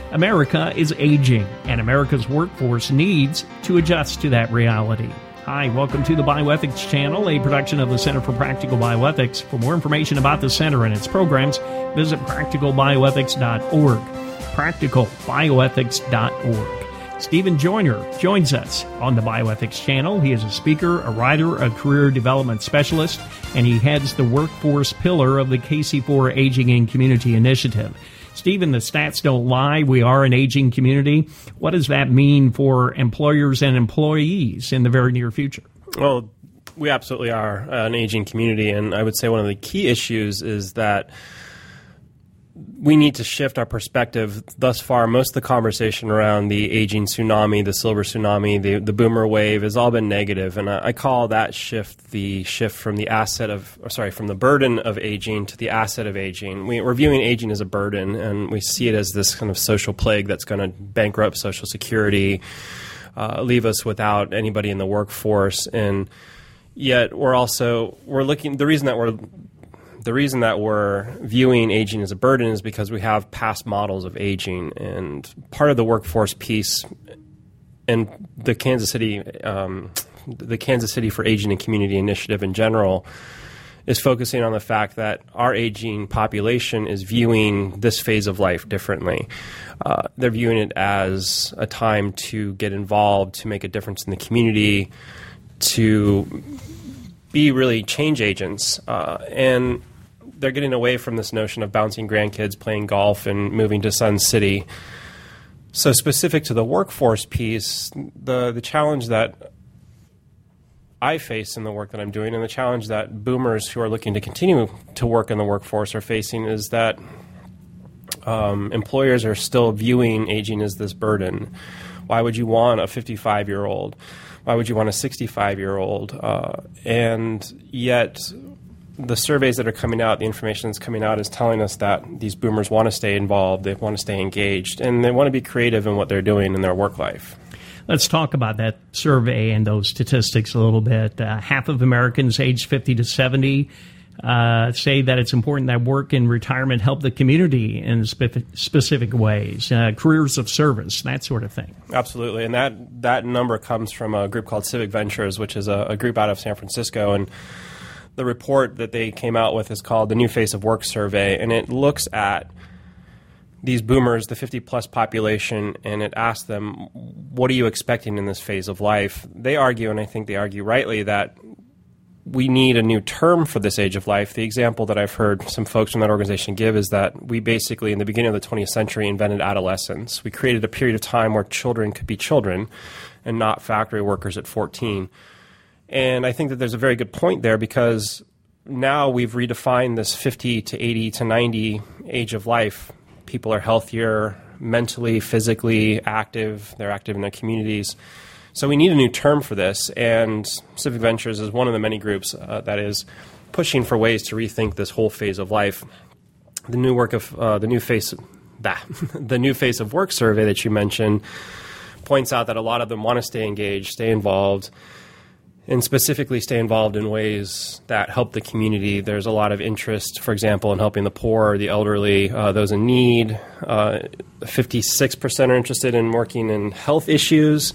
America is aging, and America's workforce needs to adjust to that reality. Hi, welcome to the Bioethics Channel, a production of the Center for Practical Bioethics. For more information about the Center and its programs, visit practicalbioethics.org. practicalbioethics.org. Stephen Joyner joins us on the Bioethics Channel. He is a speaker, a writer, a career development specialist, and he heads the workforce pillar of the KC4 Aging in Community Initiative. Stephen, the stats don't lie. We are an aging community. What does that mean for employers and employees in the very near future? Well, we absolutely are an aging community, and I would say one of the key issues is that we need to shift our perspective. Thus far, most of the conversation around the aging tsunami, the silver tsunami, the boomer wave has all been negative, and I call that shift the shift from the from the burden of aging to the asset of aging. We're viewing aging as a burden, and we see it as this kind of social plague that's going to bankrupt Social Security, leave us without anybody in the workforce, and yet we're looking. The reason that we're viewing aging as a burden is because we have past models of aging, and part of the workforce piece and the Kansas City for Aging and Community Initiative in general is focusing on the fact that our aging population is viewing this phase of life differently. They're viewing it as a time to get involved, to make a difference in the community, to be really change agents, and they're getting away from this notion of bouncing grandkids, playing golf, and moving to Sun City. So specific to the workforce piece, the challenge that I face in the work that I'm doing, and the challenge that boomers who are looking to continue to work in the workforce are facing, is that employers are still viewing aging as this burden. Why would you want a 55-year-old? Why would you want a 65-year-old? And yet the surveys that are coming out, the information that's coming out is telling us that these boomers want to stay involved, they want to stay engaged, and they want to be creative in what they're doing in their work life. Let's talk about that survey and those statistics a little bit. Half of Americans aged 50 to 70 say that it's important that work and retirement help the community in specific ways, careers of service, that sort of thing. Absolutely, and that number comes from a group called Civic Ventures, which is a group out of San Francisco, and the report that they came out with is called the New Face of Work Survey, and it looks at these boomers, the 50-plus population, and it asks them, what are you expecting in this phase of life? They argue, and I think they argue rightly, that we need a new term for this age of life. The example that I've heard some folks from that organization give is that we basically, in the beginning of the 20th century, invented adolescence. We created a period of time where children could be children and not factory workers at 14. And I think that there's a very good point there, because now we've redefined this 50 to 80 to 90 age of life. People are healthier, mentally, physically active. They're active in their communities. So we need a new term for this, and Civic Ventures is one of the many groups that is pushing for ways to rethink this whole phase of life. The new work of the New Face of Work survey that you mentioned points out that a lot of them want to stay engaged, stay involved, and specifically stay involved in ways that help the community. There's a lot of interest, for example, in helping the poor, the elderly, those in need. 56% are interested in working in health issues.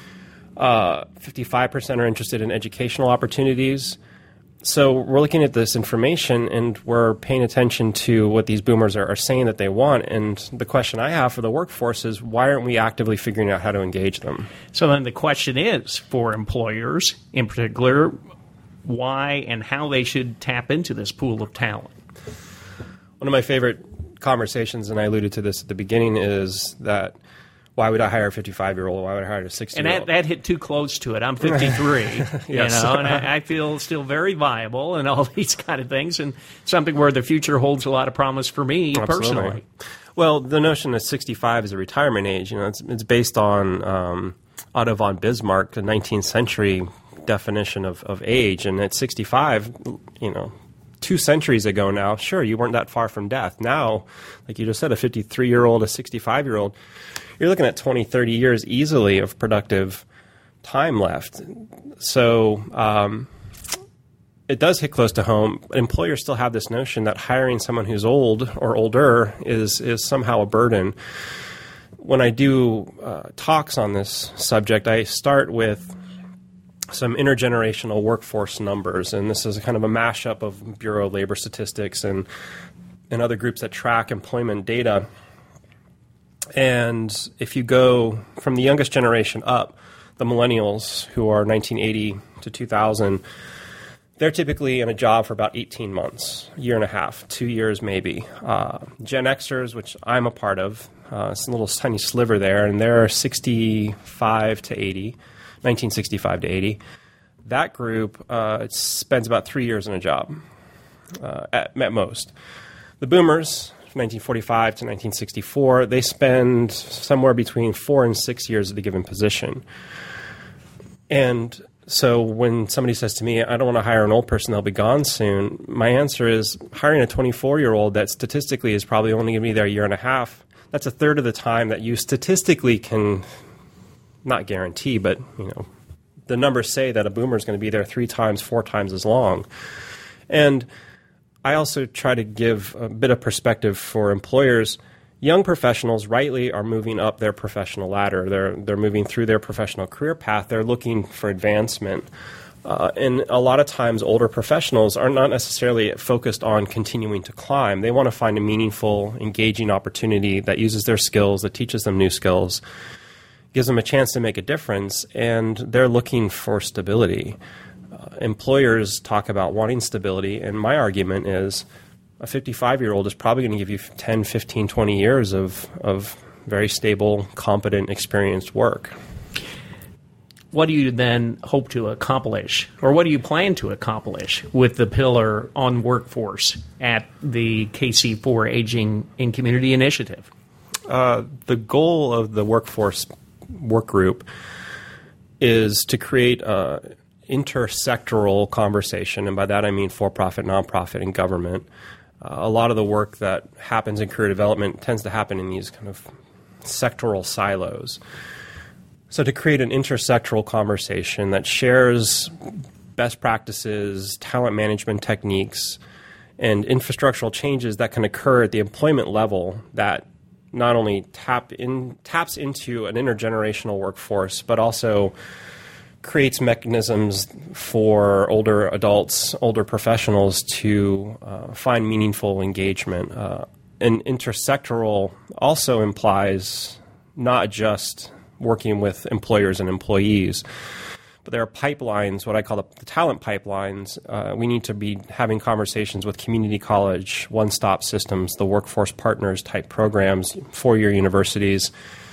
55% are interested in educational opportunities. So we're looking at this information, and we're paying attention to what these boomers are saying that they want. And the question I have for the workforce is, why aren't we actively figuring out how to engage them? So then the question is, for employers in particular, why and how they should tap into this pool of talent. One of my favorite conversations, and I alluded to this at the beginning, is that why would I hire a 55-year-old? Why would I hire a 60-year-old? And that hit too close to it. I'm 53, yes. And I feel still very viable and all these kind of things, and something where the future holds a lot of promise for me personally. Well, the notion that 65 is a retirement age, it's based on Otto von Bismarck, the 19th century definition of age, and at 65, 2 centuries ago now, sure, you weren't that far from death. Now, like you just said, a 53-year-old, a 65-year-old, you're looking at 20, 30 years easily of productive time left. So it does hit close to home. Employers still have this notion that hiring someone who's old or older is somehow a burden. when I do talks on this subject, I start with some intergenerational workforce numbers, and this is kind of a mashup of Bureau of Labor Statistics and other groups that track employment data. And if you go from the youngest generation up, the millennials, who are 1980 to 2000, they're typically in a job for about 18 months, a year and a half, 2 years maybe. Gen Xers, which I'm a part of, it's a little tiny sliver there, and they're 65 to 80. 1965 to 80. That group spends about 3 years in a job at most. The boomers, 1945 to 1964, they spend somewhere between 4 and 6 years at a given position. And so when somebody says to me, I don't want to hire an old person, they'll be gone soon, my answer is hiring a 24-year-old that statistically is probably only going to be there a year and a half, that's a third of the time that you statistically can not guarantee, but the numbers say that a boomer is going to be there 3 times, 4 times as long. And I also try to give a bit of perspective for employers. Young professionals rightly are moving up their professional ladder. They're moving through their professional career path. They're looking for advancement. And a lot of times older professionals are not necessarily focused on continuing to climb. They want to find a meaningful, engaging opportunity that uses their skills, that teaches them new skills, gives them a chance to make a difference, and they're looking for stability. Employers talk about wanting stability, and my argument is a 55-year-old is probably going to give you 10, 15, 20 years of very stable, competent, experienced work. What do you then hope to accomplish, or what do you plan to accomplish with the pillar on workforce at the KC4 Aging in Community Initiative? The goal of the workforce work group is to create an intersectoral conversation, and by that I mean for-profit, nonprofit, and government. A lot of the work that happens in career development tends to happen in these kind of sectoral silos. So to create an intersectoral conversation that shares best practices, talent management techniques, and infrastructural changes that can occur at the employment level that not only taps into an intergenerational workforce, but also creates mechanisms for older adults, older professionals to find meaningful engagement. And intersectoral also implies not just working with employers and employees, but there are pipelines, what I call the talent pipelines. We need to be having conversations with community college, one-stop systems, the workforce partners type programs, four-year universities,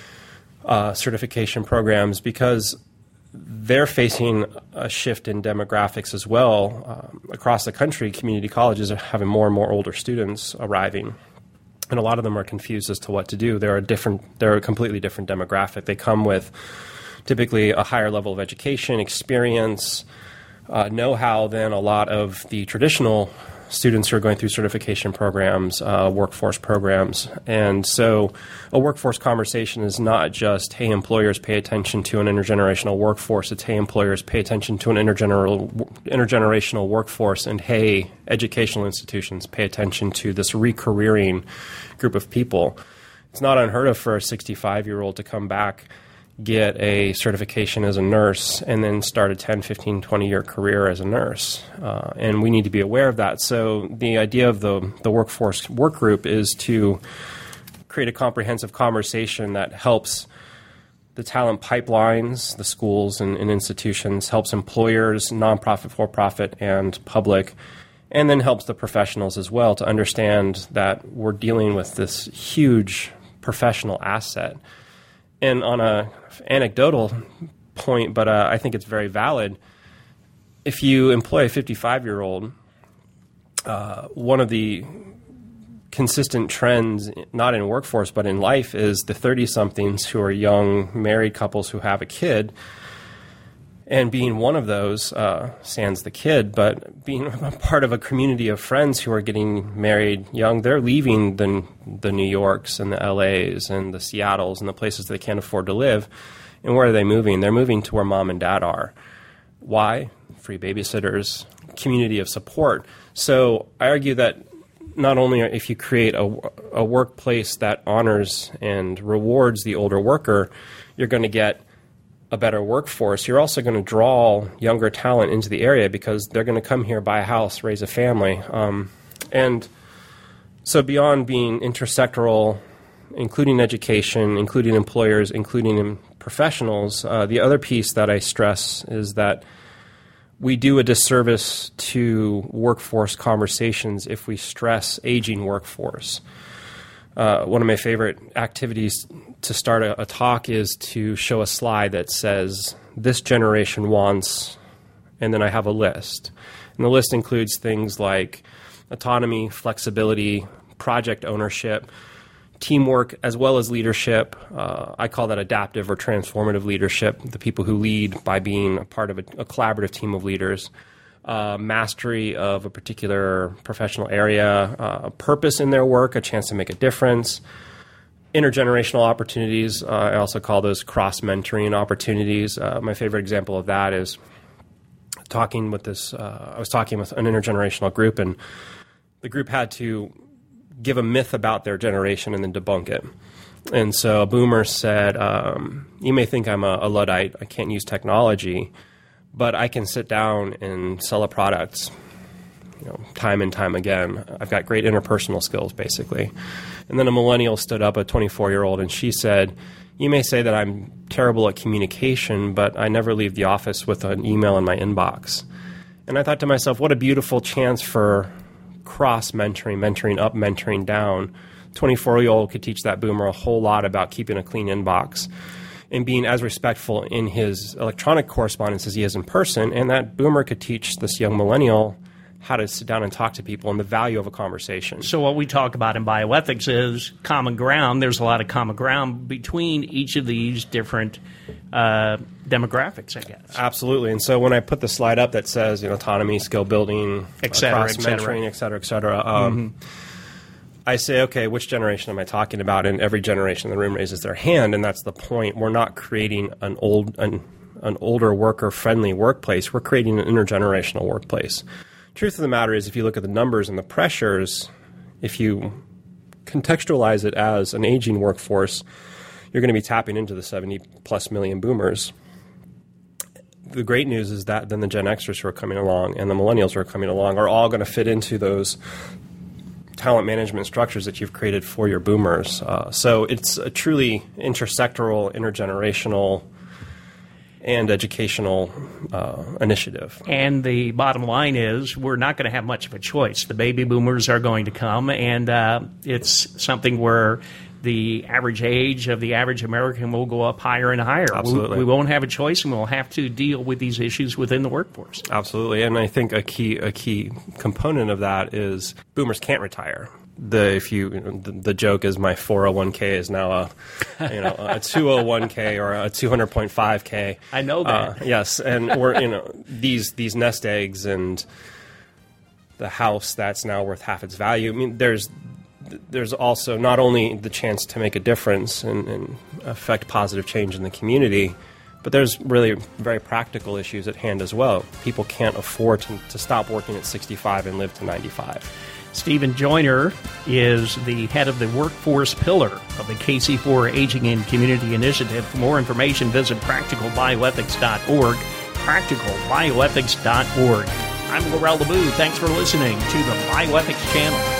certification programs, because they're facing a shift in demographics as well. Across the country, community colleges are having more and more older students arriving, and a lot of them are confused as to what to do. They're a completely different demographic. They come with typically a higher level of education, experience, know-how than a lot of the traditional students who are going through certification programs, workforce programs. And so a workforce conversation is not just, hey, employers, pay attention to an intergenerational workforce. It's, hey, employers, pay attention to an intergenerational workforce. And, hey, educational institutions, pay attention to this recareering group of people. It's not unheard of for a 65-year-old to come back, get a certification as a nurse, and then start a 10, 15, 20-year career as a nurse. And we need to be aware of that. So the idea of the workforce work group is to create a comprehensive conversation that helps the talent pipelines, the schools and institutions, helps employers, nonprofit, for-profit, and public, and then helps the professionals as well to understand that we're dealing with this huge professional asset. And on an anecdotal point, but I think it's very valid, if you employ a 55-year-old, one of the consistent trends, not in workforce but in life, is the 30-somethings who are young married couples who have a kid. And being one of those, sans the kid, but being a part of a community of friends who are getting married young, they're leaving the New Yorks and the LAs and the Seattles and the places they can't afford to live. And where are they moving? They're moving to where mom and dad are. Why? Free babysitters, community of support. So I argue that not only if you create a workplace that honors and rewards the older worker, you're going to get a better workforce. You're also going to draw younger talent into the area because they're going to come here, buy a house, raise a family. And so beyond being intersectoral, including education, including employers, including professionals, the other piece that I stress is that we do a disservice to workforce conversations if we stress aging workforce. One of my favorite activities to start a talk is to show a slide that says, this generation wants, and then I have a list. And the list includes things like autonomy, flexibility, project ownership, teamwork, as well as leadership. I call that adaptive or transformative leadership, the people who lead by being a part of a collaborative team of leaders. Mastery of a particular professional area, a purpose in their work, a chance to make a difference, intergenerational opportunities. I also call those cross-mentoring opportunities. My favorite example of that is talking with I was talking with an intergenerational group, and the group had to give a myth about their generation and then debunk it. And so a boomer said, you may think I'm a Luddite, I can't use technology, but I can sit down and sell a product, time and time again. I've got great interpersonal skills, basically. And then a millennial stood up, a 24-year-old, and she said, you may say that I'm terrible at communication, but I never leave the office with an email in my inbox. And I thought to myself, what a beautiful chance for cross-mentoring, mentoring up, mentoring down. 24-year-old could teach that boomer a whole lot about keeping a clean inbox and being as respectful in his electronic correspondence as he is in person. And that boomer could teach this young millennial how to sit down and talk to people and the value of a conversation. So what we talk about in bioethics is common ground. There's a lot of common ground between each of these different demographics, I guess. Absolutely. And so when I put the slide up that says autonomy, skill building, cross-mentoring, et cetera, I say, okay, which generation am I talking about? And every generation in the room raises their hand, and that's the point. We're not creating an older worker-friendly workplace. We're creating an intergenerational workplace. Truth of the matter is, if you look at the numbers and the pressures, if you contextualize it as an aging workforce, you're going to be tapping into the 70-plus million boomers. The great news is that then the Gen Xers who are coming along and the millennials who are coming along are all going to fit into those talent management structures that you've created for your boomers. So it's a truly intersectoral, intergenerational, and educational initiative. And the bottom line is we're not going to have much of a choice. The baby boomers are going to come, and it's something where the average age of the average American will go up higher and higher. Absolutely. We won't have a choice, and we'll have to deal with these issues within the workforce. Absolutely. And I think a key component of that is boomers can't retire. The joke is my 401k is now a 201k or a 200.5k. I know that. Yes, and we're these nest eggs and the house that's now worth half its value. I mean, there's also not only the chance to make a difference and affect positive change in the community, but there's really very practical issues at hand as well. People can't afford to stop working at 65 and live to 95. Stephen Joyner is the head of the workforce pillar of the KC4 Aging in Community Initiative. For more information, visit practicalbioethics.org, practicalbioethics.org. I'm Laurel LeBoux. Thanks for listening to the Bioethics Channel.